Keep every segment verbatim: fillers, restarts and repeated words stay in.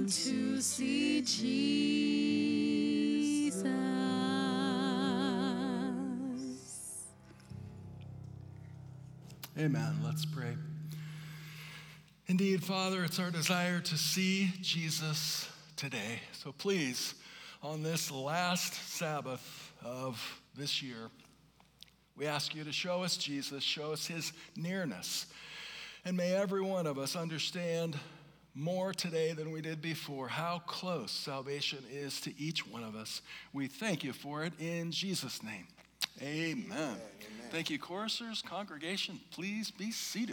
to see Jesus. Amen. Let's pray. Indeed, Father, it's our desire to see Jesus today. So please, on this last Sabbath of this year, we ask you to show us Jesus, show us his nearness. And may every one of us understand more today than we did before how close salvation is to each one of us. We thank you for it in Jesus' name. Amen. Amen. Amen. Thank you, choristers, congregation. Please be seated.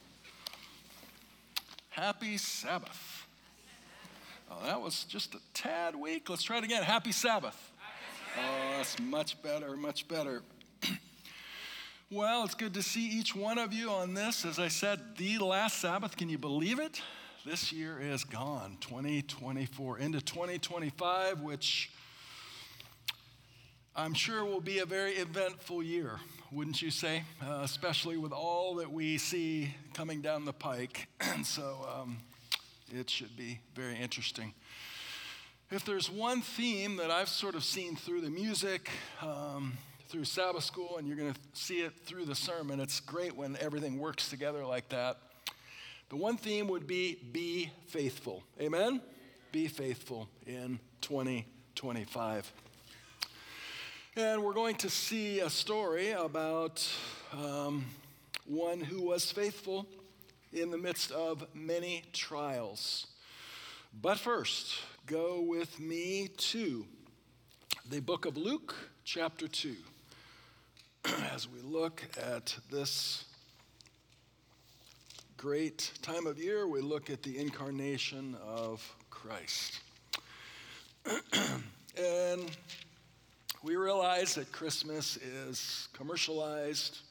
Happy Sabbath. Oh, that was just a tad weak. Let's try it again. Happy Sabbath. Oh, that's much better, much better. Well, it's good to see each one of you on this. As I said, the last Sabbath. Can you believe it? This year is gone, twenty twenty-four, into twenty twenty-five, which I'm sure will be a very eventful year, wouldn't you say? Uh, especially with all that we see coming down the pike. And so um, it should be very interesting. If there's one theme that I've sort of seen through the music, um, through Sabbath school, and you're going to see it through the sermon, it's great when everything works together like that. The one theme would be, be faithful. Amen? Be faithful in twenty twenty-five. And we're going to see a story about um, one who was faithful in the midst of many trials. But first, go with me to the book of Luke, chapter two, as we look at this great time of year. We look at the incarnation of Christ. And we realize that Christmas is commercialized.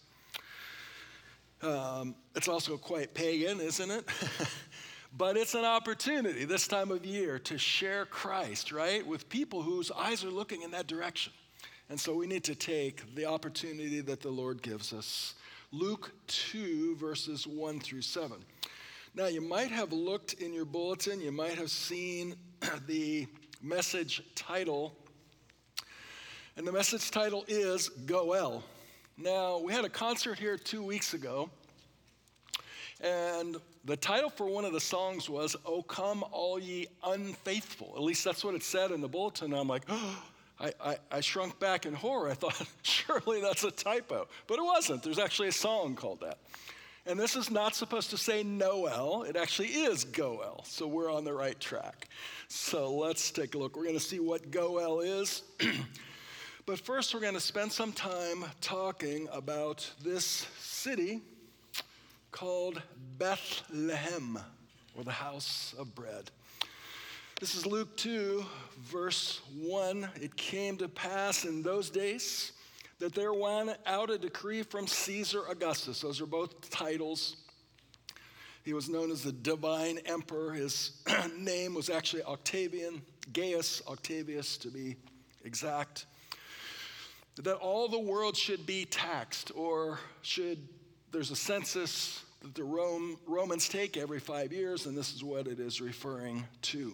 Um, it's also quite pagan, isn't it? But it's an opportunity this time of year to share Christ, right, with people whose eyes are looking in that direction. And so we need to take the opportunity that the Lord gives us. Luke two, verses one through seven. Now, you might have looked in your bulletin, you might have seen the message title. And the message title is Goel. Now, we had a concert here two weeks ago, and the title for one of the songs was, "O Come All Ye Unfaithful." At least that's what it said in the bulletin. I'm like, oh, I, I, I shrunk back in horror. I thought, surely that's a typo. But it wasn't. There's actually a song called that. And this is not supposed to say Noel. It actually is Goel. So we're on the right track. So let's take a look. We're going to see what Goel is. But first, we're going to spend some time talking about this city called Bethlehem, or the house of bread. This is Luke two, verse one. It came to pass in those days that there went out a decree from Caesar Augustus. Those are both titles. He was known as the divine emperor. His name was actually Octavian, Gaius Octavius to be exact. That all the world should be taxed, or should, there's a census that the Rome, Romans take every five years, and this is what it is referring to.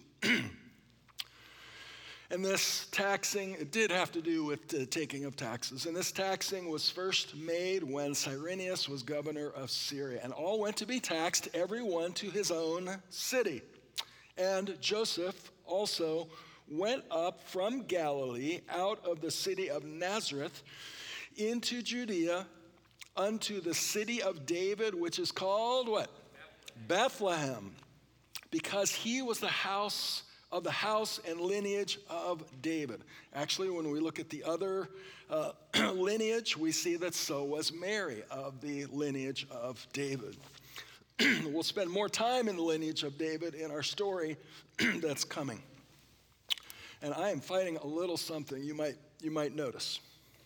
And this taxing, it did have to do with the taking of taxes. And this taxing was first made when Cyrenius was governor of Syria. And all went to be taxed, everyone to his own city. And Joseph also went up from Galilee out of the city of Nazareth into Judea unto the city of David, which is called what? Bethlehem. Bethlehem. Because he was the house of the house and lineage of David. Actually, when we look at the other uh, lineage, we see that so was Mary of the lineage of David. We'll spend more time in the lineage of David in our story that's coming. And I am fighting a little something you might you might notice.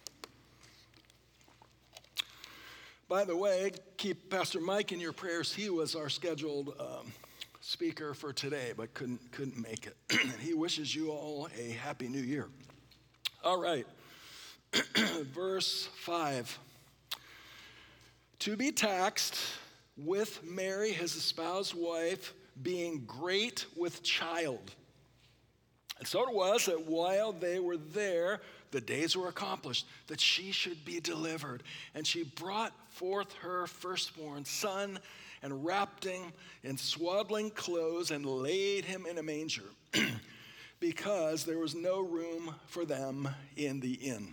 By the way, keep Pastor Mike in your prayers. He was our scheduled um, speaker for today, but couldn't couldn't make it. He wishes you all a happy new year. All right, verse five. To be taxed with Mary, his espoused wife, being great with child. And so it was that while they were there, the days were accomplished, that she should be delivered. And she brought forth her firstborn son and wrapped him in swaddling clothes and laid him in a manger because there was no room for them in the inn.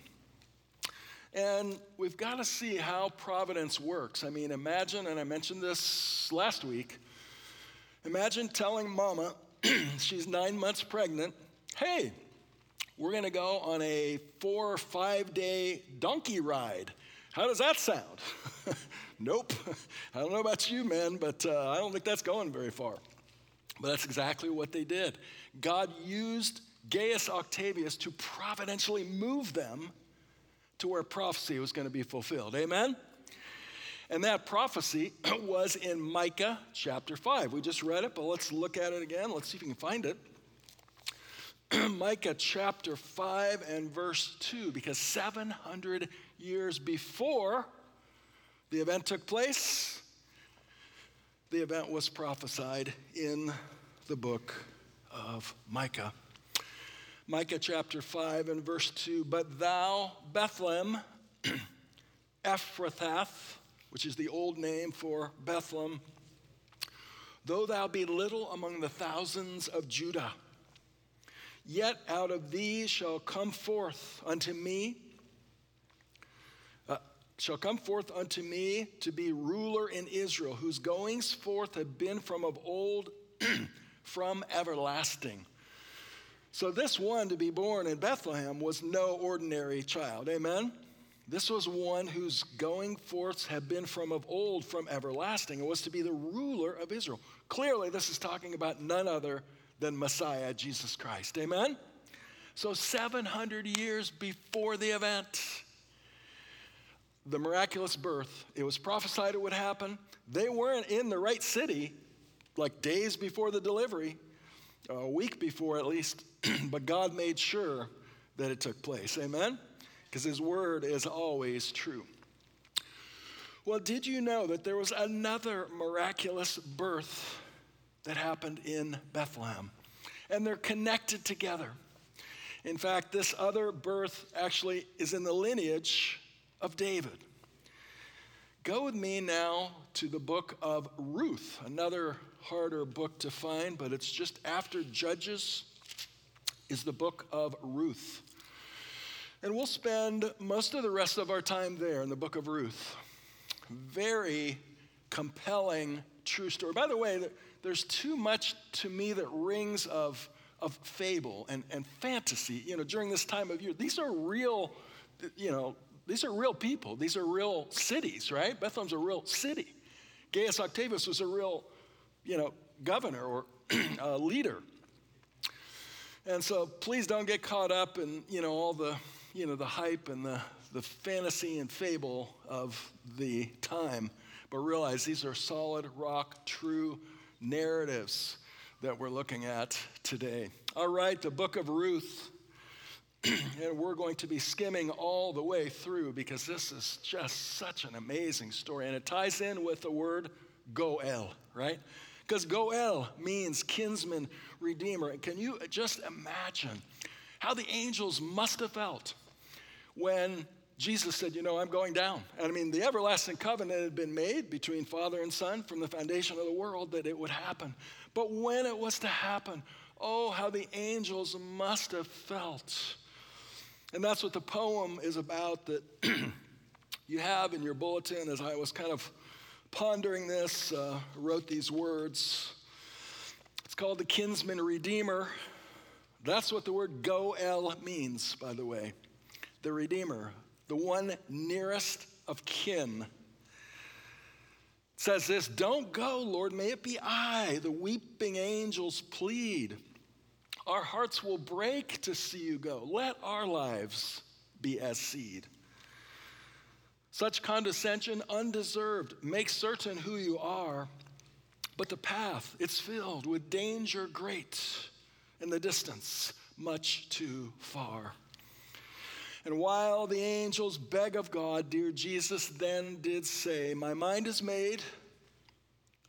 And we've got to see how providence works. I mean, imagine, and I mentioned this last week, imagine telling mama, she's nine months pregnant, hey, we're going to go on a four or five day donkey ride. How does that sound? Nope. I don't know about you, men, but uh, I don't think that's going very far. But that's exactly what they did. God used Gaius Octavius to providentially move them to where prophecy was going to be fulfilled. Amen? And that prophecy was in Micah chapter five. We just read it, but let's look at it again. Let's see if we can find it. Micah chapter five and verse two, because seven hundred years before the event took place, the event was prophesied in the book of Micah. Micah chapter five and verse two, but thou, Bethlehem, Ephrathah, which is the old name for Bethlehem, though thou be little among the thousands of Judah, yet out of thee shall come forth unto me, uh, shall come forth unto me to be ruler in Israel, whose goings forth have been from of old, from everlasting. So this one to be born in Bethlehem was no ordinary child, amen? This was one whose going forths have been from of old, from everlasting. It was to be the ruler of Israel. Clearly, this is talking about none other than Messiah, Jesus Christ. Amen? So seven hundred years before the event, the miraculous birth, it was prophesied it would happen. They weren't in the right city, like days before the delivery, a week before at least, but God made sure that it took place. Amen? Because his word is always true. Well, did you know that there was another miraculous birth that happened in Bethlehem? And they're connected together. In fact, this other birth actually is in the lineage of David. Go with me now to the book of Ruth, another harder book to find, but it's just after Judges is the book of Ruth. And we'll spend most of the rest of our time there in the book of Ruth. Very compelling, true story. By the way, there's too much to me that rings of, of fable and, and fantasy, you know, during this time of year. These are real, you know, these are real people. These are real cities, right? Bethlehem's a real city. Gaius Octavius was a real, you know, governor or uh, leader. And so please don't get caught up in, you know, all the, you know, the hype and the, the fantasy and fable of the time, but realize these are solid rock, true narratives that we're looking at today. All right, the book of Ruth, and we're going to be skimming all the way through because this is just such an amazing story, and it ties in with the word Goel, right? Because Goel means kinsman, redeemer. And can you just imagine how the angels must have felt when Jesus said, you know, I'm going down. And I mean, the everlasting covenant had been made between Father and Son from the foundation of the world that it would happen. But when it was to happen, oh, how the angels must have felt. And that's what the poem is about that you have in your bulletin. As I was kind of pondering this, uh, wrote these words. It's called the Kinsman Redeemer. That's what the word Goel means, by the way. The Redeemer, the one nearest of kin. It says this, don't go, Lord, may it be I, the weeping angels plead. Our hearts will break to see you go. Let our lives be as seed. Such condescension undeserved. Make certain who you are. But the path, it's filled with danger great, and the distance much too far. And while the angels beg of God, dear Jesus then did say, my mind is made,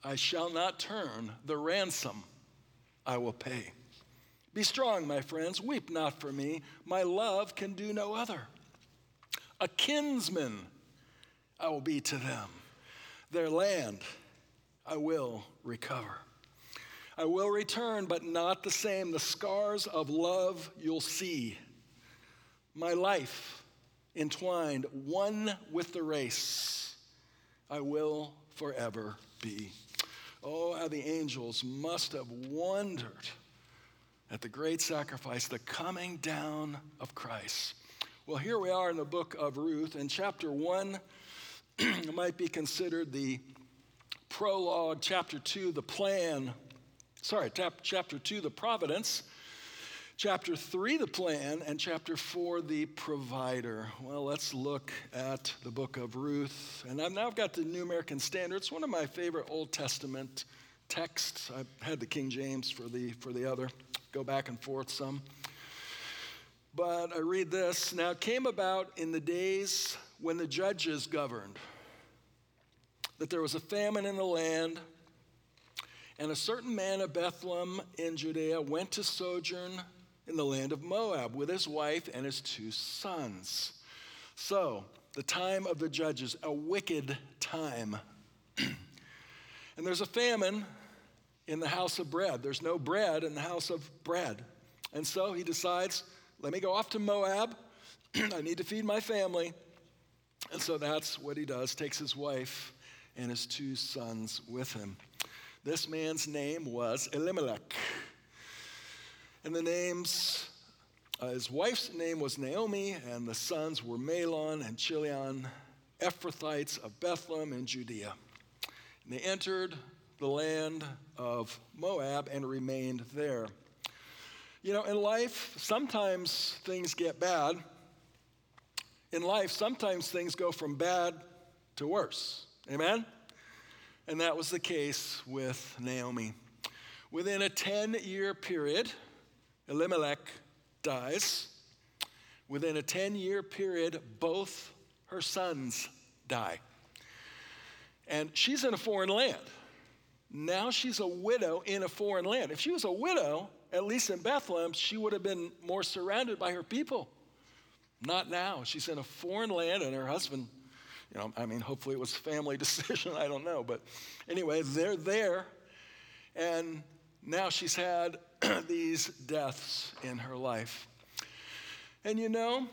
I shall not turn the ransom I will pay. Be strong, my friends, weep not for me. My love can do no other. A kinsman I will be to them. Their land I will recover. I will return, but not the same. The scars of love you'll see. My life entwined, one with the race, I will forever be. Oh, how the angels must have wondered at the great sacrifice, the coming down of Christ. Well, here we are in the book of Ruth, and chapter one might be considered the prologue, chapter two, the plan, sorry, chapter two, the providence, chapter three, the plan, and chapter four, the provider. Well, let's look at the book of Ruth. And I've now got the New American Standard. It's one of my favorite Old Testament texts. I've had the King James for the, for the other. Go back and forth some. But I read this. Now it came about in the days when the judges governed that there was a famine in the land, and a certain man of Bethlehem in Judea went to sojourn in the land of Moab with his wife and his two sons. So, the time of the judges, a wicked time. And there's a famine in the house of bread. There's no bread in the house of bread. And so he decides, let me go off to Moab. I need to feed my family. And so that's what he does, takes his wife and his two sons with him. This man's name was Elimelech. And the names, uh, his wife's name was Naomi, and the sons were Mahlon and Chilion, Ephrathites of Bethlehem in Judea. And they entered the land of Moab and remained there. You know, in life, sometimes things get bad. In life, sometimes things go from bad to worse. Amen? And that was the case with Naomi. Within a ten-year period, Elimelech dies. Within a ten-year period, both her sons die. And she's in a foreign land. Now she's a widow in a foreign land. If she was a widow, at least in Bethlehem, she would have been more surrounded by her people. Not now. She's in a foreign land, and her husband, you know, I mean, hopefully it was a family decision, I don't know. But anyway, they're there, and now she's had these deaths in her life. And you know,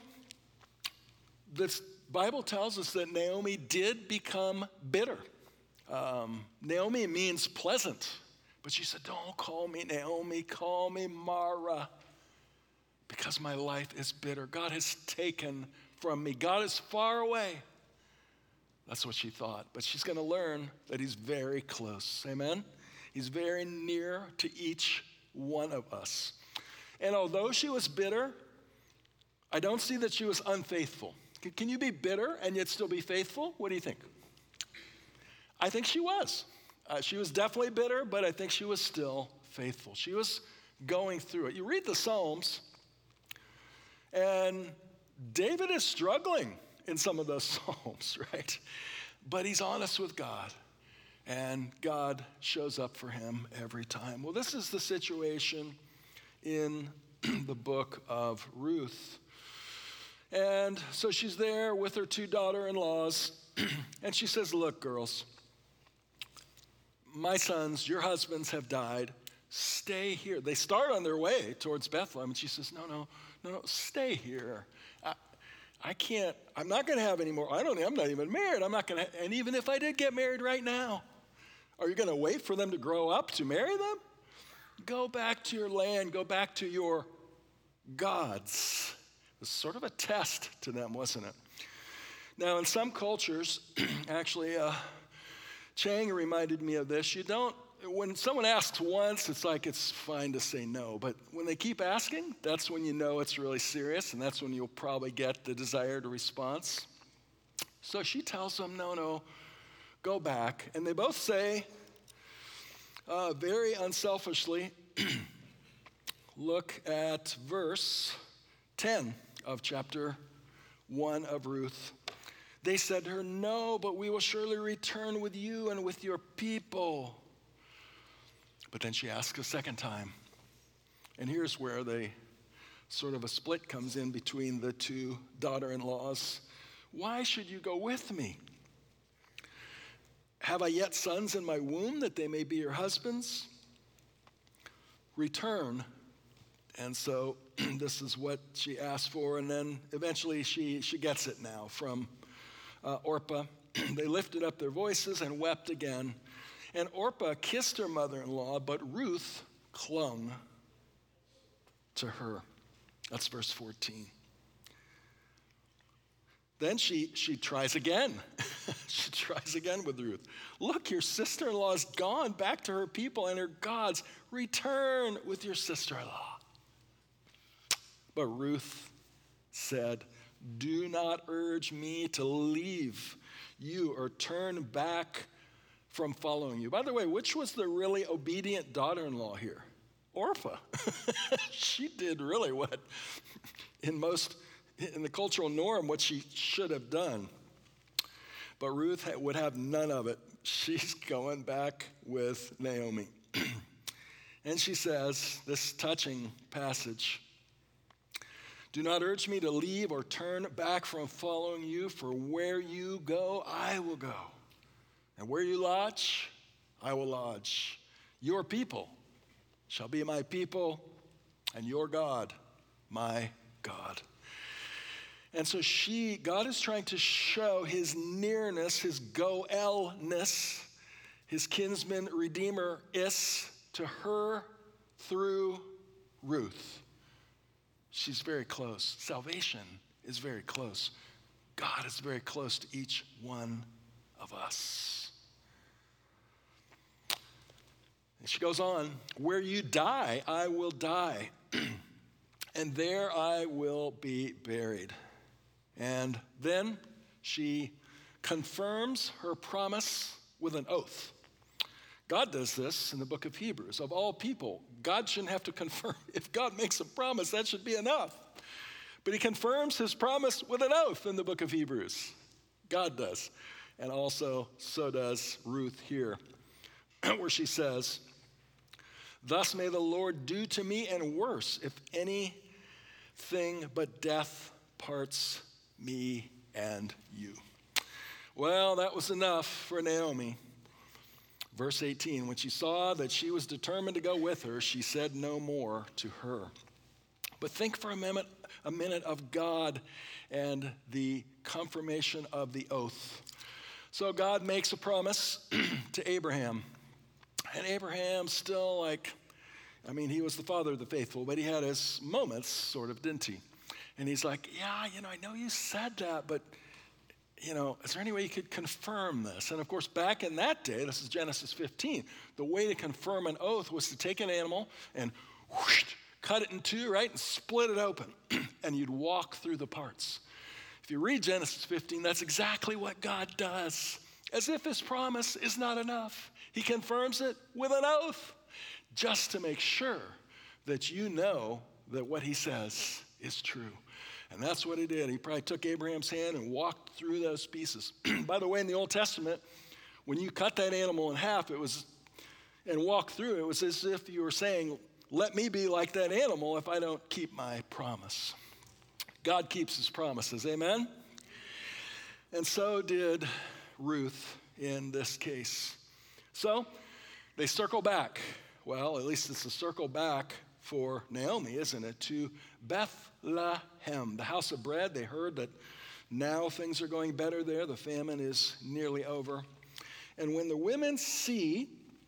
the Bible tells us that Naomi did become bitter. Um, Naomi means pleasant, but she said, don't call me Naomi, call me Mara, because my life is bitter. God has taken from me. God is far away. That's what she thought. But she's going to learn that he's very close. Amen? He's very near to each one of us. And although she was bitter, I don't see that she was unfaithful. Can you be bitter and yet still be faithful? What do you think? I think she was. Uh, she was definitely bitter, but I think she was still faithful. She was going through it. You read the Psalms, and David is struggling in some of those Psalms, right? But he's honest with God, and God shows up for him every time. Well, this is the situation in the book of Ruth. And so she's there with her two daughter-in-laws, and she says, look, girls, my sons, your husbands have died. Stay here. They start on their way towards Bethlehem, and she says, no, no, no, no, stay here. I, I can't, I'm not going to have any more. I don't, I'm not even married. I'm not going to, and even if I did get married right now, are you going to wait for them to grow up to marry them? Go back to your land. Go back to your gods. It was sort of a test to them, wasn't it? Now, in some cultures, actually, uh, Chang reminded me of this. You don't, when someone asks once, it's like it's fine to say no. But when they keep asking, that's when you know it's really serious, and that's when you'll probably get the desired response. So she tells them, no, no, go back. And they both say, uh, very unselfishly, look at verse ten of chapter one of Ruth. They said to her, no, but we will surely return with you and with your people. But then she asks a second time. And here's where they sort of a split comes in between the two daughter-in-laws. Why should you go with me? Have I yet sons in my womb that they may be your husbands? Return. And so this is what she asked for, and then eventually she, she gets it now from uh, Orpah. They lifted up their voices and wept again. And Orpah kissed her mother-in-law, but Ruth clung to her. That's verse fourteen. Then she, she tries again. She tries again with Ruth. Look, your sister-in-law is gone back to her people and her gods. Return with your sister-in-law. But Ruth said, do not urge me to leave you or turn back from following you. By the way, which was the really obedient daughter-in-law here? Orpah. She did really what, in most, in the cultural norm, what she should have done. But Ruth would have none of it. She's going back with Naomi. And she says, this touching passage, do not urge me to leave or turn back from following you, for where you go, I will go. And where you lodge, I will lodge. Your people shall be my people, and your God, my God. And so she, God is trying to show his nearness, his goel-ness, his kinsman redeemer-is to her through Ruth. She's very close. Salvation is very close. God is very close to each one of us. And she goes on, where you die, I will die, and there I will be buried. And then she confirms her promise with an oath. God does this in the book of Hebrews. Of all people, God shouldn't have to confirm. If God makes a promise, that should be enough. But he confirms his promise with an oath in the book of Hebrews. God does. And also, so does Ruth here, where she says, thus may the Lord do to me and worse, if anything but death parts me and you. Well, that was enough for Naomi. Verse eighteen, when she saw that she was determined to go with her, she said no more to her. But think for a minute, a minute of God and the confirmation of the oath. So God makes a promise to Abraham. And Abraham still like, I mean, he was the father of the faithful, but he had his moments, sort of, didn't he? And he's like, yeah, you know, I know you said that, but you know, is there any way you could confirm this? And of course, back in that day, this is Genesis fifteen, the way to confirm an oath was to take an animal and whoosh, cut it in two, right, and split it open, and you'd walk through the parts. If you read Genesis fifteen, that's exactly what God does. As if his promise is not enough, he confirms it with an oath, just to make sure that you know that what he says is true. And that's what he did. He probably took Abraham's hand and walked through those pieces. By the way, in the Old Testament, when you cut that animal in half, it was, and walked through, it was as if you were saying, let me be like that animal if I don't keep my promise. God keeps his promises, amen? And so did Ruth in this case. So they circle back. Well, at least it's a circle back for Naomi, isn't it? To Bethlehem, the house of bread. They heard that now things are going better there. The famine is nearly over. And when the women see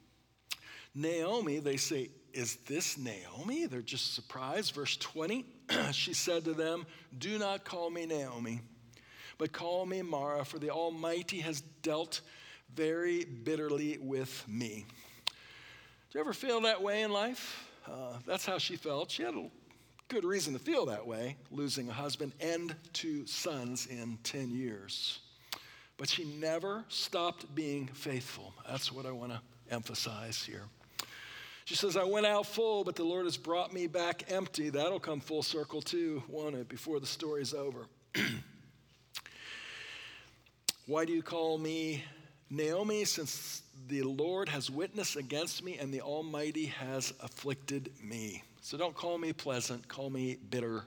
Naomi, they say, is this Naomi? They're just surprised. Verse twenty, she said to them, do not call me Naomi, but call me Mara, for the Almighty has dealt very bitterly with me. Do you ever feel that way in life? Uh, that's how she felt. She had a good reason to feel that way, losing a husband and two sons in ten years. But she never stopped being faithful. That's what I want to emphasize here. She says, I went out full, but the Lord has brought me back empty. That'll come full circle too, won't it, before the story's over. Why do you call me Naomi, since the Lord has witnessed against me and the Almighty has afflicted me. So don't call me pleasant, call me bitter.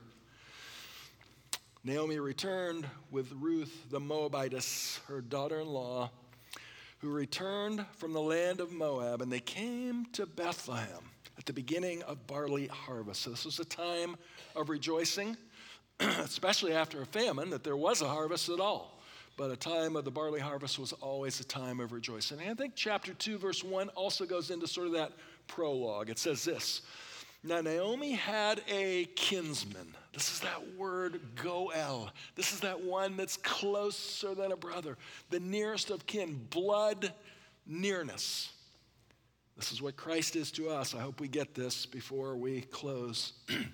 Naomi returned with Ruth the Moabitess, her daughter-in-law, who returned from the land of Moab, and they came to Bethlehem at the beginning of barley harvest. So this was a time of rejoicing, especially after a famine, that there was a harvest at all. But a time of the barley harvest was always a time of rejoicing. And I think chapter two, verse one also goes into sort of that prologue. It says this: Now Naomi had a kinsman. This is that word goel. This is that one that's closer than a brother, the nearest of kin, blood nearness. This is what Christ is to us. I hope we get this before we close.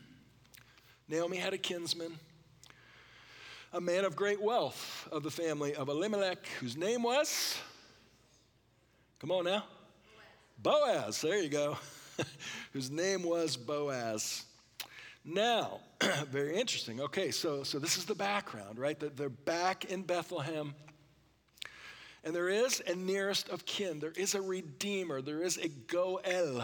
Naomi had a kinsman, a man of great wealth of the family of Elimelech, whose name was, come on now, Boaz. Boaz, there you go. Whose name was Boaz. Now, very interesting. Okay, so, so this is the background, right? That they're back in Bethlehem. And there is a nearest of kin. There is a redeemer. There is a goel.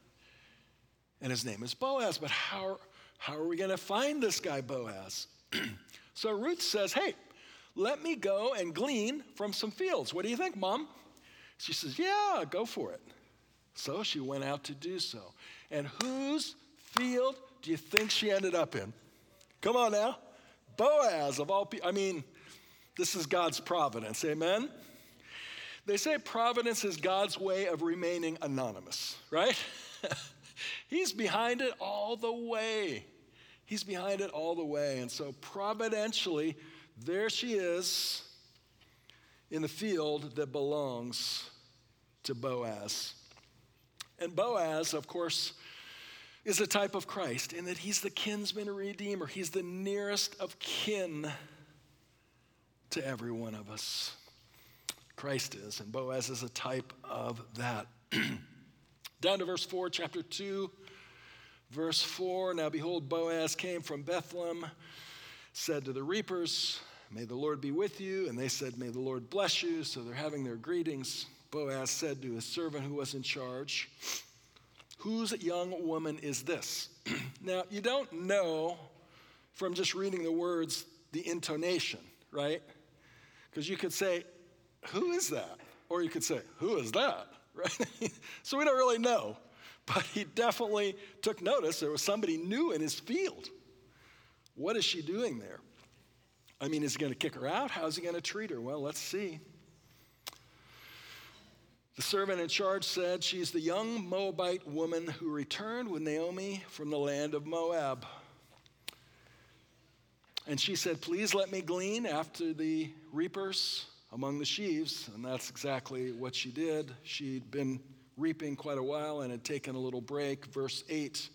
And his name is Boaz. But how, how are we going to find this guy, Boaz? So Ruth says, hey, let me go and glean from some fields. What do you think, Mom? She says, yeah, go for it. So she went out to do so. And whose field do you think she ended up in? Come on now. Boaz, of all people. I mean, this is God's providence. Amen? They say providence is God's way of remaining anonymous, right? He's behind it all the way. He's behind it all the way. And so providentially, there she is in the field that belongs to Boaz. And Boaz, of course, is a type of Christ in that he's the kinsman redeemer. He's the nearest of kin to every one of us. Christ is, and Boaz is a type of that. Down to verse four, chapter two, verse four. Now behold, Boaz came from Bethlehem, said to the reapers, may the Lord be with you. And they said, may the Lord bless you. So they're having their greetings. Boaz said to his servant who was in charge, whose young woman is this? Now, you don't know from just reading the words the intonation, right? Because you could say, who is that? Or you could say, who is that? Right? So we don't really know. But he definitely took notice there was somebody new in his field. What is she doing there? I mean, is he going to kick her out? How's he going to treat her? Well, let's see. The servant in charge said, she's the young Moabite woman who returned with Naomi from the land of Moab. And she said, please let me glean after the reapers among the sheaves. And that's exactly what she did. She'd been reaping quite a while and had taken a little break. Verse eight,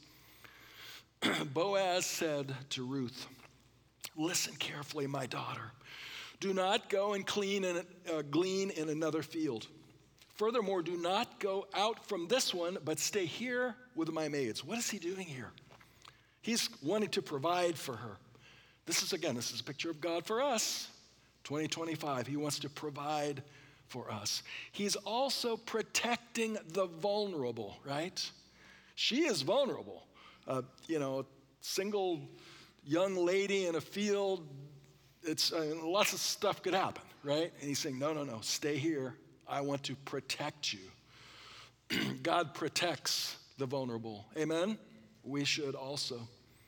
Boaz said to Ruth, listen carefully, my daughter. Do not go and clean in, uh, glean in another field. Furthermore, do not go out from this one, but stay here with my maids. What is he doing here? He's wanting to provide for her. This is, again, this is a picture of God for us. twenty twenty-five, he wants to provide for us. He's also protecting the vulnerable, right? She is vulnerable. Uh, you know, single young lady in a field, it's uh, lots of stuff could happen, right? And he's saying, no, no, no, stay here. I want to protect you. God protects the vulnerable. Amen? We should also.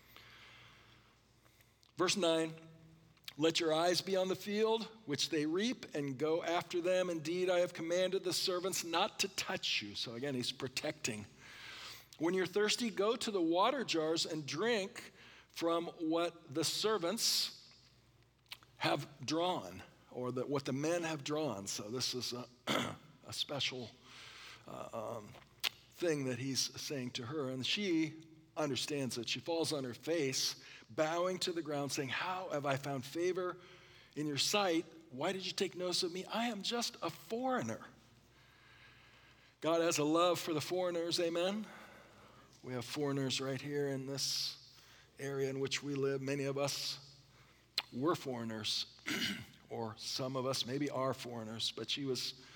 Verse nine, let your eyes be on the field which they reap and go after them. Indeed, I have commanded the servants not to touch you. So again, he's protecting. When you're thirsty, go to the water jars and drink from what the servants have drawn, or the, what the men have drawn. So this is a, a special uh, um, thing that he's saying to her. And she understands it. She falls on her face, bowing to the ground, saying, how have I found favor in your sight? Why did you take notice of me? I am just a foreigner. God has a love for the foreigners, amen? We have foreigners right here in this area in which we live. Many of us were foreigners, or some of us maybe are foreigners, but she was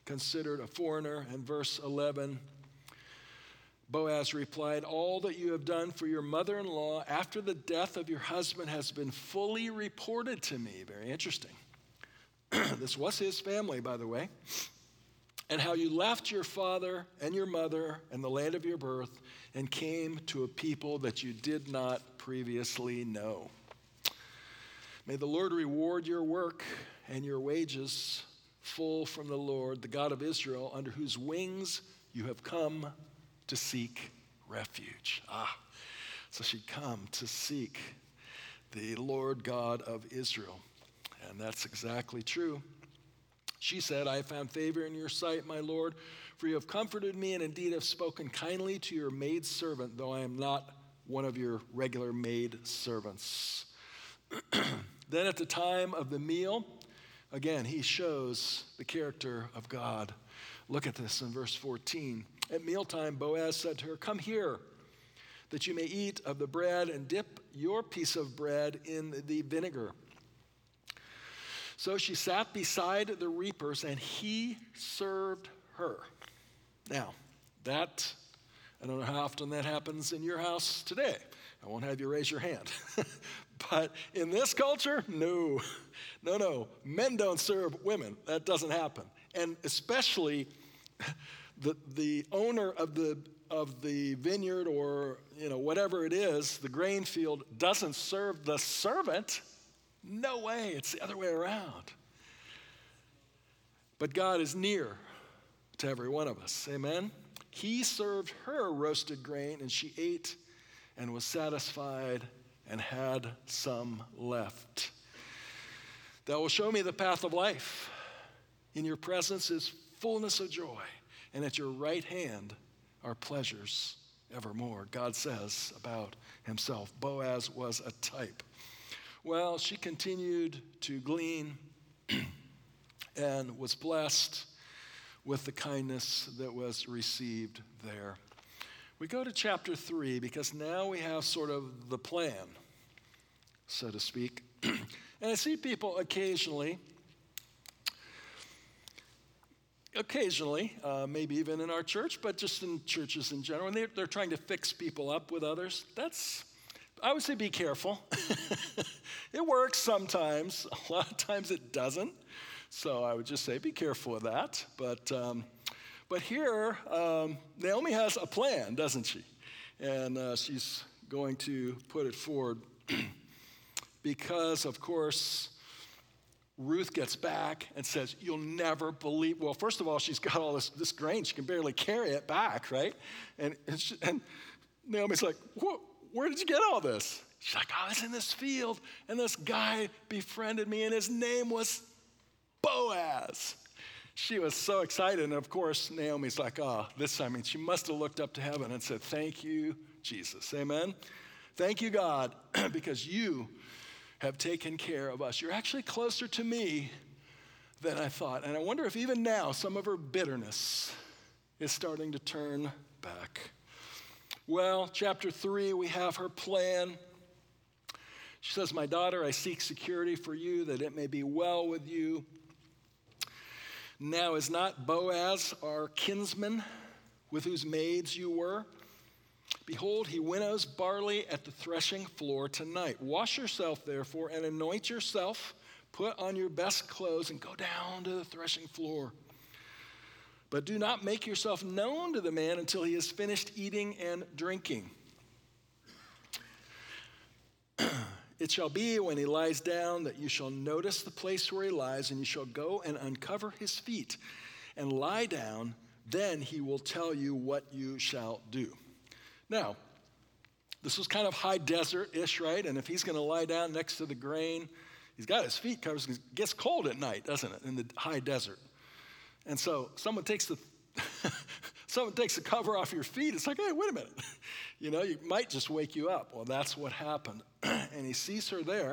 considered a foreigner. And verse eleven, Boaz replied, all that you have done for your mother-in-law after the death of your husband has been fully reported to me. Very interesting. This was his family, by the way. And how you left your father and your mother and the land of your birth and came to a people that you did not previously know. May the Lord reward your work and your wages full from the Lord, the God of Israel, under whose wings you have come to seek refuge. Ah, so she'd come to seek the Lord God of Israel. And that's exactly true. She said, I have found favor in your sight, my Lord, for you have comforted me and indeed have spoken kindly to your maidservant, though I am not one of your regular maid servants. Then at the time of the meal, again, he shows the character of God. Look at this in verse fourteen. At mealtime, Boaz said to her, come here, that you may eat of the bread and dip your piece of bread in the vinegar. So she sat beside the reapers, and he served her. Now, that, I don't know how often that happens in your house today. I won't have you raise your hand. But in this culture, no. No, no. Men don't serve women. That doesn't happen. And especially the the owner of the of the vineyard or, you know, whatever it is, the grain field, doesn't serve the servant. No way. It's the other way around. But God is near to every one of us. Amen? He served her roasted grain, and she ate and was satisfied and had some left. That will show me the path of life. In your presence is fullness of joy, and at your right hand are pleasures evermore. God says about himself. Boaz was a type. Well, she continued to glean and was blessed with the kindness that was received there. We go to chapter three because now we have sort of the plan, so to speak. And I see people occasionally, occasionally, uh, maybe even in our church, but just in churches in general, and they're, they're trying to fix people up with others. That's, I would say be careful. It works sometimes. A lot of times it doesn't. So I would just say be careful of that. But um, but here, um, Naomi has a plan, doesn't she? And uh, she's going to put it forward because, of course, Ruth gets back and says, you'll never believe. Well, first of all, she's got all this, this grain. She can barely carry it back, right? And, and, she, and Naomi's like, where did you get all this? She's like, I was in this field, and this guy befriended me, and his name was Boaz. She was so excited, and of course, Naomi's like, oh, this, I mean, she must have looked up to heaven and said, thank you, Jesus, amen? Thank you, God, because you have taken care of us. You're actually closer to me than I thought, and I wonder if even now, some of her bitterness is starting to turn back. Well, chapter three, we have her plan. She says, my daughter, I seek security for you, that it may be well with you. Now is not Boaz our kinsman, with whose maids you were? Behold, he winnows barley at the threshing floor tonight. Wash yourself, therefore, and anoint yourself. Put on your best clothes and go down to the threshing floor. But do not make yourself known to the man until he has finished eating and drinking. It shall be when he lies down that you shall notice the place where he lies, and you shall go and uncover his feet and lie down. Then he will tell you what you shall do. Now, this was kind of high desert-ish, right? And if he's going to lie down next to the grain, he's got his feet covered. It gets cold at night, doesn't it, in the high desert? And so someone takes the someone takes the cover off your feet. It's like, hey, wait a minute. You know, you might just wake you up. Well, that's what happened. And he sees her there.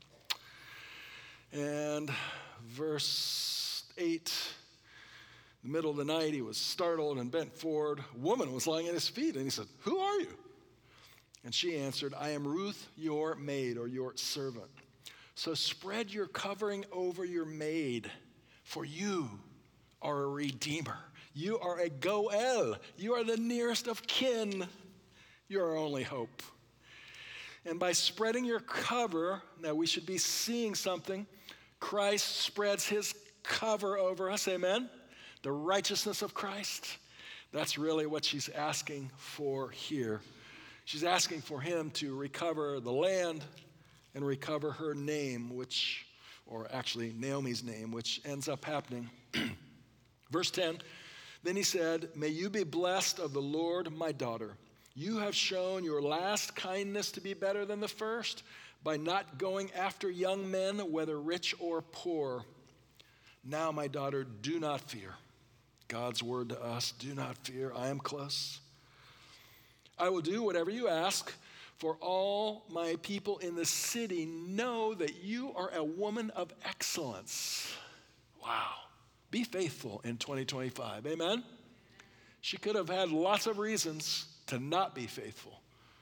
And verse eight, in the middle of the night, he was startled and bent forward. A woman was lying at his feet. And he said, who are you? And she answered, I am Ruth, your maid, or your servant. So spread your covering over your maid, for you are a redeemer. You are a Goel. You are the nearest of kin. You're our only hope. And by spreading your cover, now we should be seeing something. Christ spreads his cover over us, amen? The righteousness of Christ. That's really what she's asking for here. She's asking for him to recover the land and recover her name, which, or actually Naomi's name, which ends up happening. Verse ten, then he said, may you be blessed of the Lord, my daughter. You have shown your last kindness to be better than the first by not going after young men, whether rich or poor. Now, my daughter, do not fear. God's word to us, do not fear. I am close. I will do whatever you ask, for all my people in the city know that you are a woman of excellence. Wow. Be faithful in twenty twenty-five. Amen? She could have had lots of reasons to not be faithful.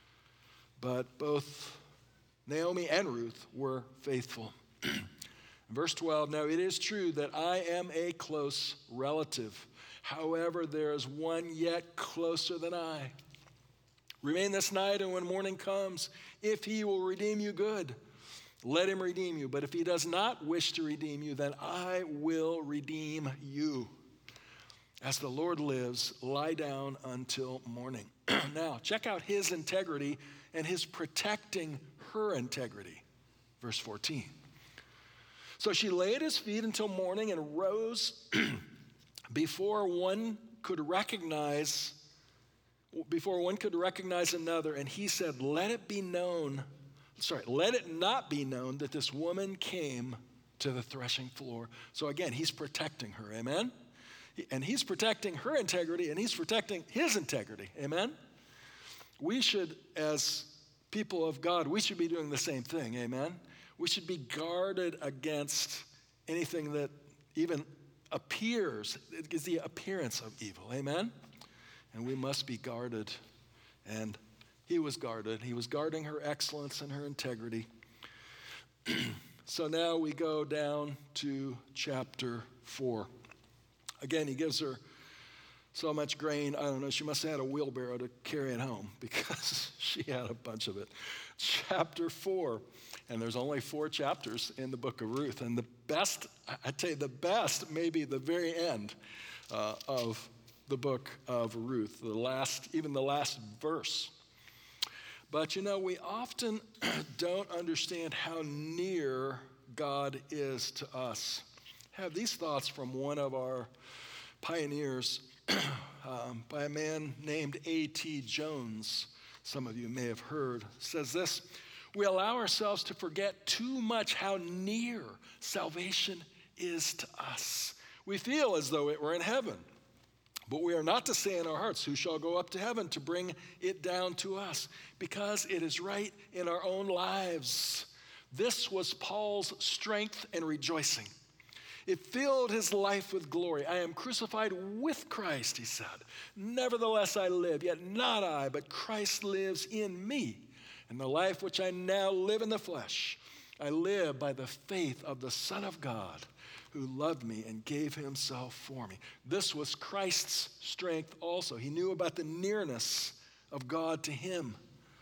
But both Naomi and Ruth were faithful. Verse twelve, now it is true that I am a close relative. However, there is one yet closer than I. Remain this night, and when morning comes, if he will redeem you, good. Let him redeem you. But if he does not wish to redeem you, then I will redeem you. As the Lord lives, lie down until morning. Now, check out his integrity and his protecting her integrity. Verse fourteen. So she lay at his feet until morning and rose before one could recognize, before one could recognize another. And he said, let it be known, sorry, let it not be known that this woman came to the threshing floor. So again, he's protecting her, amen? And he's protecting her integrity, and he's protecting his integrity, amen? We should, as people of God, we should be doing the same thing, amen? We should be guarded against anything that even appears, it gives the appearance of evil, amen? And we must be guarded, and he was guarded. He was guarding her excellence and her integrity. So now we go down to chapter four. Again, he gives her so much grain, I don't know, she must have had a wheelbarrow to carry it home because she had a bunch of it. Chapter four, and there's only four chapters in the book of Ruth. And the best, I tell you, the best may be the very end uh, of the book of Ruth, the last, even the last verse. But you know, we often don't understand how near God is to us. I have these thoughts from one of our pioneers, um, by a man named A T Jones. Some of you may have heard. Says this, we allow ourselves to forget too much how near salvation is to us. We feel as though it were in heaven, but we are not to say in our hearts, who shall go up to heaven to bring it down to us? Because it is right in our own lives. This was Paul's strength and rejoicing. It filled his life with glory. I am crucified with Christ, he said. Nevertheless I live, yet not I, but Christ lives in me. And the life which I now live in the flesh, I live by the faith of the Son of God, who loved me and gave himself for me. This was Christ's strength also. He knew about the nearness of God to him.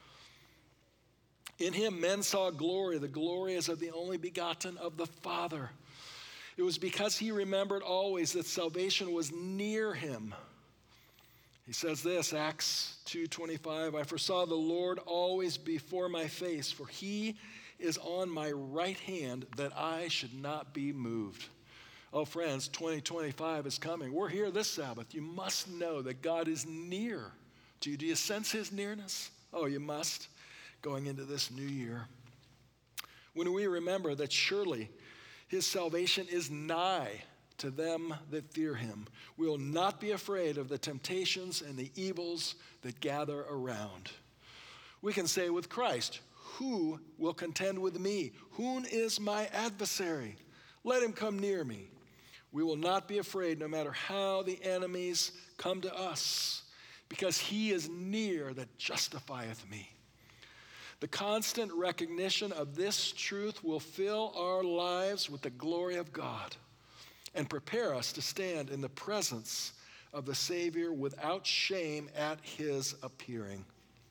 In him men saw glory. The glory is of the only begotten of the Father. It was because he remembered always that salvation was near him. He says this, Acts two twenty-five, I foresaw the Lord always before my face, for he is on my right hand that I should not be moved. Oh, friends, twenty twenty-five is coming. We're here this Sabbath. You must know that God is near to you. Do you sense his nearness? Oh, you must, going into this new year. When we remember that surely his salvation is nigh to them that fear him, we will not be afraid of the temptations and the evils that gather around. We can say with Christ, who will contend with me? Who is my adversary? Let him come near me. We will not be afraid no matter how the enemies come to us, because he is near that justifieth me. The constant recognition of this truth will fill our lives with the glory of God. and prepare us to stand in the presence of the Savior without shame at his appearing.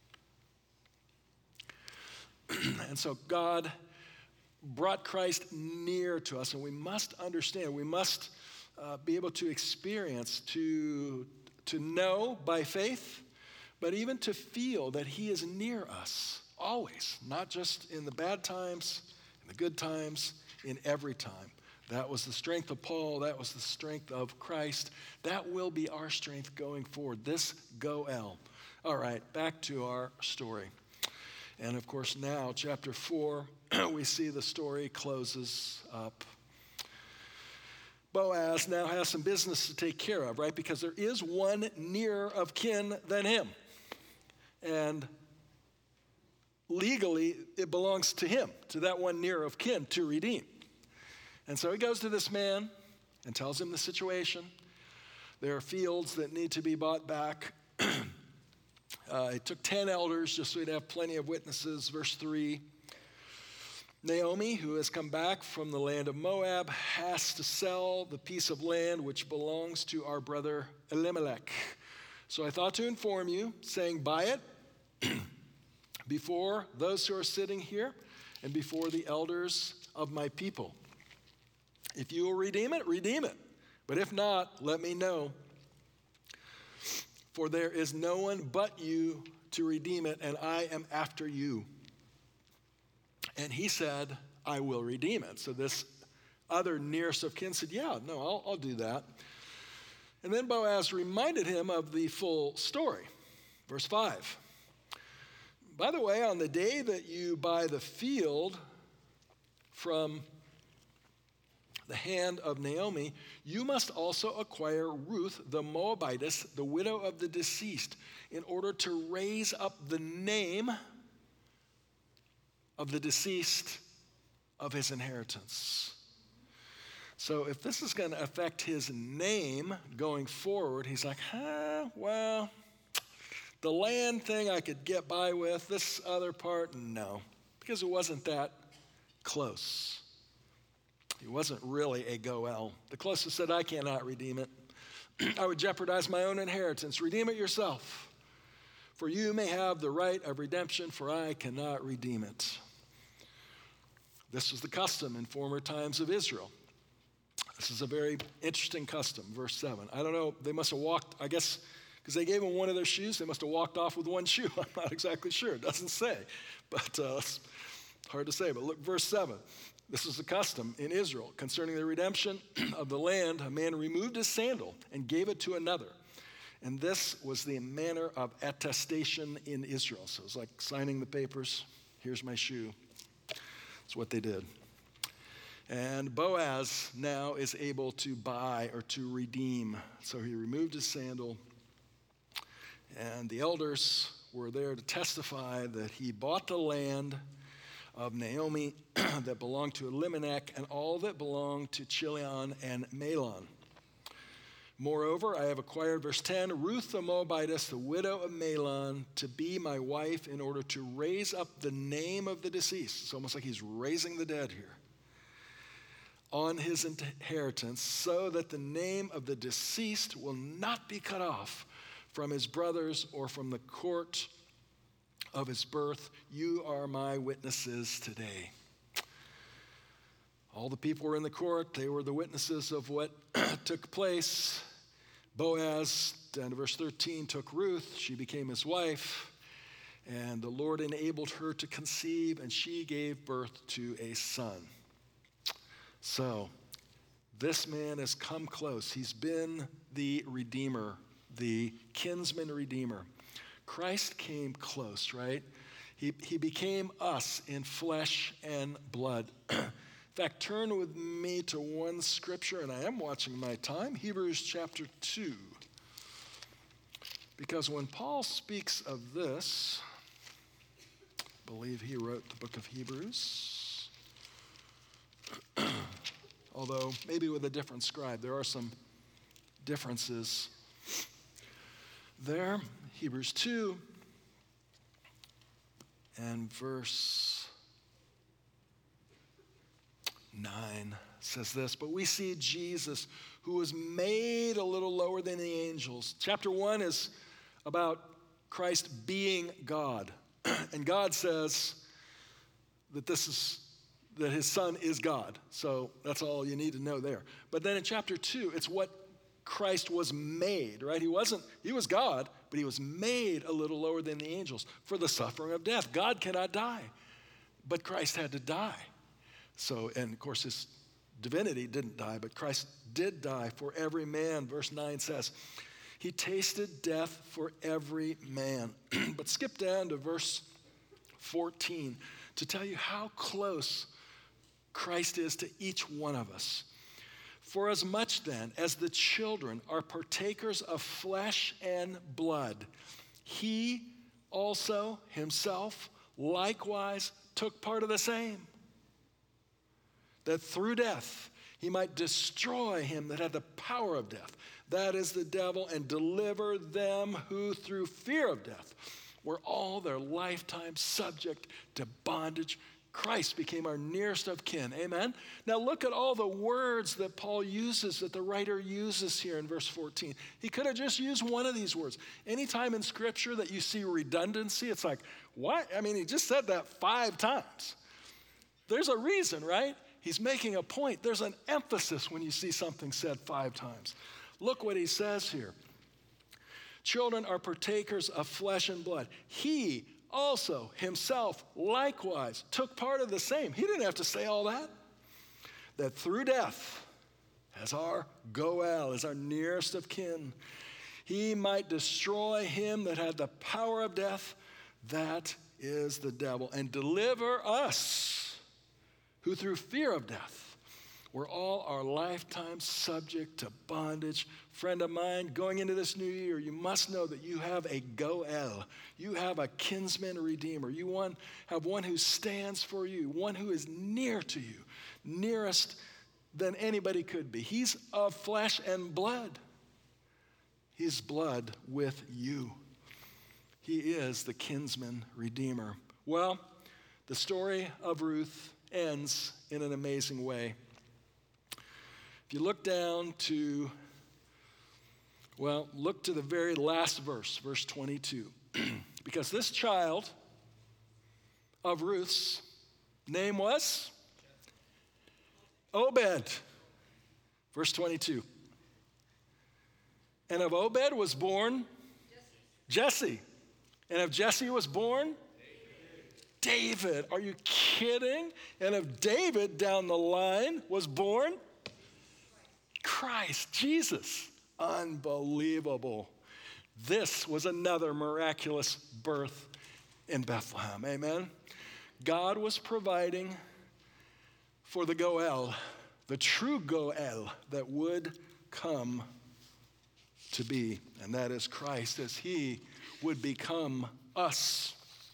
And so God brought Christ near to us, and we must understand, we must uh, be able to experience, to, to know by faith, but even to feel that he is near us always, not just in the bad times, in the good times, in every time. That was the strength of Paul. That was the strength of Christ. That will be our strength going forward, this Goel. All right, back to our story. And of course now, chapter four, we see the story closes up. Boaz now has some business to take care of, right? Because there is one nearer of kin than him. And legally, it belongs to him, to that one nearer of kin, to redeem. And so he goes to this man and tells him the situation. There are fields that need to be bought back. uh, it took ten elders just so he'd have plenty of witnesses. Verse three, Naomi, who has come back from the land of Moab, has to sell the piece of land which belongs to our brother Elimelech. So I thought to inform you, saying, buy it before those who are sitting here and before the elders of my people. If you will redeem it, redeem it. But if not, let me know. For there is no one but you to redeem it, and I am after you. And he said, I will redeem it. So this other nearest of kin said, yeah, no, I'll, I'll do that. And then Boaz reminded him of the full story. Verse five. By the way, on the day that you buy the field from the hand of Naomi, you must also acquire Ruth the Moabitess, the widow of the deceased, in order to raise up the name of the deceased of his inheritance. So if this is going to affect his name going forward, he's like, huh, well, the land thing I could get by with, this other part, no, because it wasn't that close. He wasn't really a Goel. The closest said, I cannot redeem it. I would jeopardize my own inheritance. Redeem it yourself. For you may have the right of redemption, for I cannot redeem it. This was the custom in former times of Israel. This is a very interesting custom, verse seven. I don't know, they must have walked, I guess, because they gave him one of their shoes, they must have walked off with one shoe. I'm not exactly sure, it doesn't say. But uh, it's hard to say, but look, verse seven. This was the custom in Israel. Concerning the redemption of the land, a man removed his sandal and gave it to another. And this was the manner of attestation in Israel. So it was like signing the papers. Here's my shoe. That's what they did. And Boaz now is able to buy or to redeem. So he removed his sandal. And the elders were there to testify that he bought the land of Naomi that belonged to Elimelech and all that belonged to Chilion and Mahlon. Moreover, I have acquired, verse ten, Ruth the Moabitess, the widow of Mahlon, to be my wife in order to raise up the name of the deceased. It's almost like he's raising the dead here. On his inheritance, so that the name of the deceased will not be cut off from his brothers or from the court of his birth. You are my witnesses today. All the people were in the court. They were the witnesses of what took place. Boaz, down to verse thirteen, took Ruth. She became his wife. And the Lord enabled her to conceive, and she gave birth to a son. So, this man has come close. He's been the redeemer, the kinsman redeemer. Christ came close, right? He, he became us in flesh and blood. In fact, turn with me to one scripture, and I am watching my time, Hebrews chapter two. Because when Paul speaks of this, I believe he wrote the book of Hebrews, although maybe with a different scribe. There are some differences there. Hebrews two and verse nine. says this, but we see Jesus, who was made a little lower than the angels. Chapter one is about Christ being God. And God says that this is that his son is God. So that's all you need to know there. But then in chapter two, it's what Christ was made, right? He wasn't, he was God, but he was made a little lower than the angels for the suffering of death. God cannot die, but Christ had to die. So, and of course, his divinity didn't die, but Christ did die for every man. Verse nine says, he tasted death for every man. But skip down to verse fourteen to tell you how close Christ is to each one of us. For as much then as the children are partakers of flesh and blood, he also himself likewise took part of the same, that through death he might destroy him that had the power of death, that is the devil, and deliver them who through fear of death were all their lifetime subject to bondage. Christ became our nearest of kin. Amen? Now look at all the words that Paul uses, that the writer uses here in verse fourteen. He could have just used one of these words. Anytime in Scripture that you see redundancy, it's like, what? I mean, he just said that five times. There's a reason, right? He's making a point. There's an emphasis when you see something said five times. Look what he says here. Children are partakers of flesh and blood. He also himself likewise took part of the same. He didn't have to say all that. That through death, as our Goel, as our nearest of kin, he might destroy him that had the power of death, that is the devil, and deliver us who through fear of death were all our lifetime subject to bondage. Friend of mine, going into this new year, you must know that you have a Goel. You have a kinsman redeemer. You one, have one who stands for you, one who is near to you, nearest than anybody could be. He's of flesh and blood. He's blood with you. He is the kinsman redeemer. Well, the story of Ruth ends in an amazing way. If you look down to, well, look to the very last verse, verse twenty-two. Because this child of Ruth's name was Obed. Verse twenty-two. And of Obed was born Jesse. And of Jesse was born David. David. Are you kidding? And of David down the line was born Christ, Jesus. Unbelievable. This was another miraculous birth in Bethlehem. Amen. God was providing for the Goel, the true Goel that would come to be, and that is Christ, as he would become us.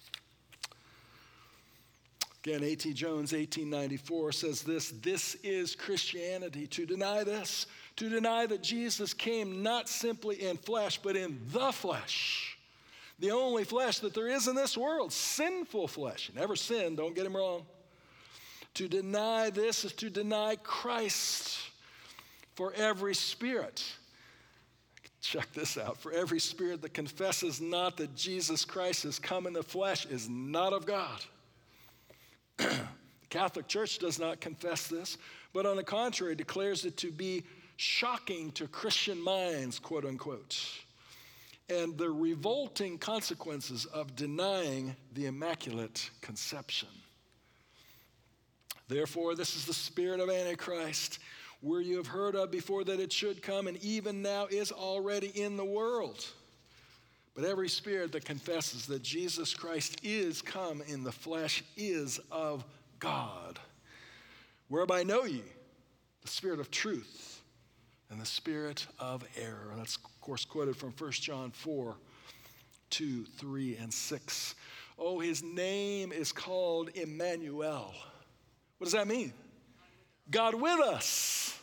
Again, A T Jones, eighteen ninety-four, says this, this is Christianity, to deny this, to deny that Jesus came not simply in flesh, but in the flesh. The only flesh that there is in this world, sinful flesh. Never sinned, don't get him wrong. To deny this is to deny Christ. For every spirit, check this out, for every spirit that confesses not that Jesus Christ has come in the flesh is not of God. The Catholic Church does not confess this, but on the contrary, declares it to be shocking to Christian minds, quote unquote, and the revolting consequences of denying the Immaculate Conception. Therefore, this is the spirit of Antichrist, where you have heard of before that it should come, and even now is already in the world. But every spirit that confesses that Jesus Christ is come in the flesh is of God. Whereby know ye the spirit of truth and the spirit of error. And that's, of course, quoted from First John four, two, three, and six. Oh, his name is called Emmanuel. What does that mean? God with us.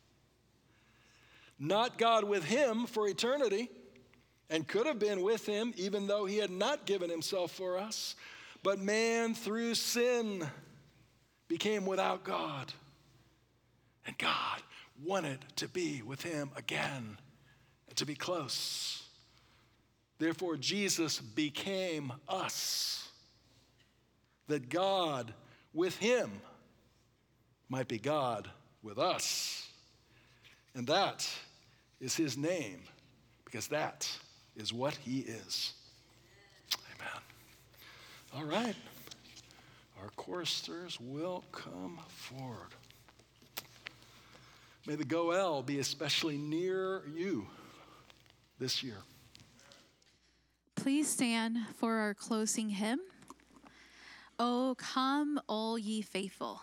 Not God with him for eternity, and could have been with him even though he had not given himself for us. But man through sin became without God. And God wanted to be with him again, to be close. Therefore, Jesus became us, that God with him might be God with us. And that is his name, because that is what he is. Amen. All right. Our choristers will come forward. May the Goel be especially near you this year. Please stand for our closing hymn. Oh, come, all ye faithful.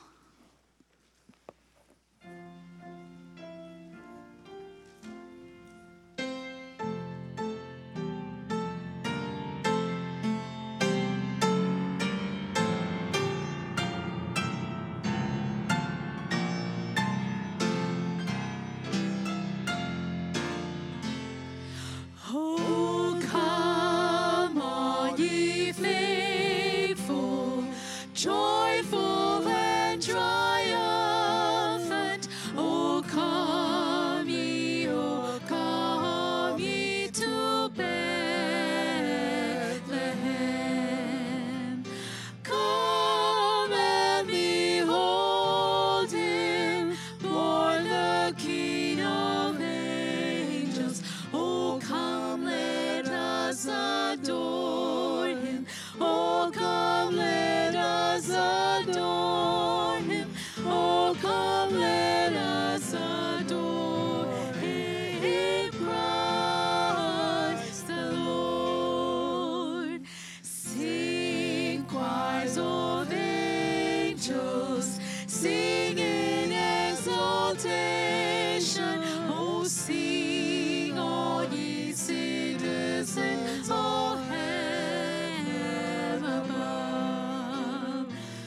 Oh, come, all ye faithful, joyful and triumphant. Oh, come ye, oh, come ye to Bethlehem. Come and behold him, born the King of angels. Oh, come, let us adore him. Oh, come, let us adore him. Oh, come, let us adore him, Christ the Lord. Sing, choirs of angels, sing in exaltation. Oh, sing, all ye citizens of heaven above.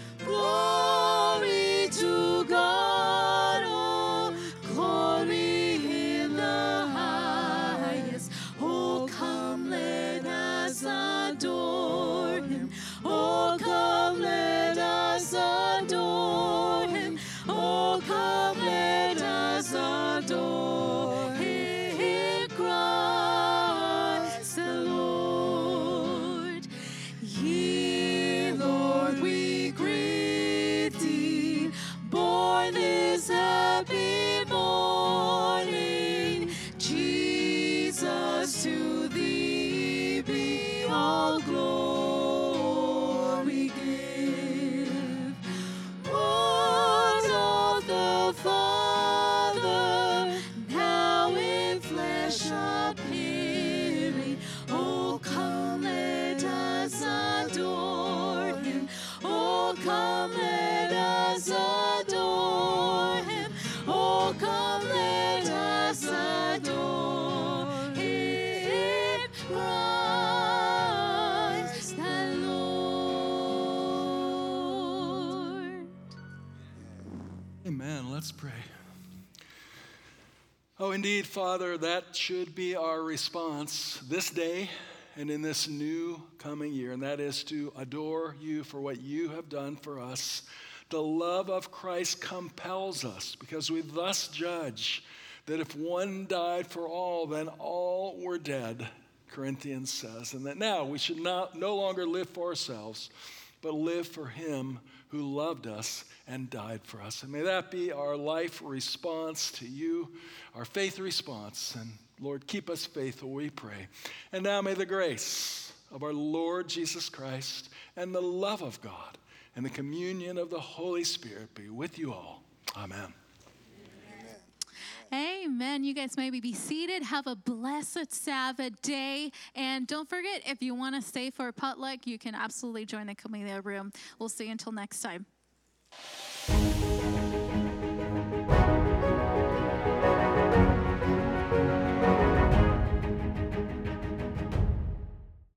Glory to God, oh, glory in the highest. Oh, come, let us adore him. Oh, come, let us adore him. Oh, come, let us adore him, Christ the Lord. Ye, Lord, we greet thee, born this happy morning. Jesus, to thee be all glory give. Word of the Father, now in flesh appearing. Oh, come, let us adore him. Oh, come, let us adore him. Oh, come, let us adore him, Christ the Lord. Amen. Let's pray. Oh, indeed, Father, that should be our response this day and in this new coming year, and that is to adore you for what you have done for us. The love of Christ compels us, because we thus judge that if one died for all, then all were dead, Corinthians says, and that now we should not no longer live for ourselves, but live for him who loved us and died for us. And may that be our life response to you, our faith response. And Lord, keep us faithful, we pray. And now may the grace of our Lord Jesus Christ and the love of God and the communion of the Holy Spirit be with you all. Amen. Amen. You guys maybe be seated. Have a blessed Sabbath day. And don't forget, if you want to stay for a potluck, you can absolutely join the community room. We'll see you until next time.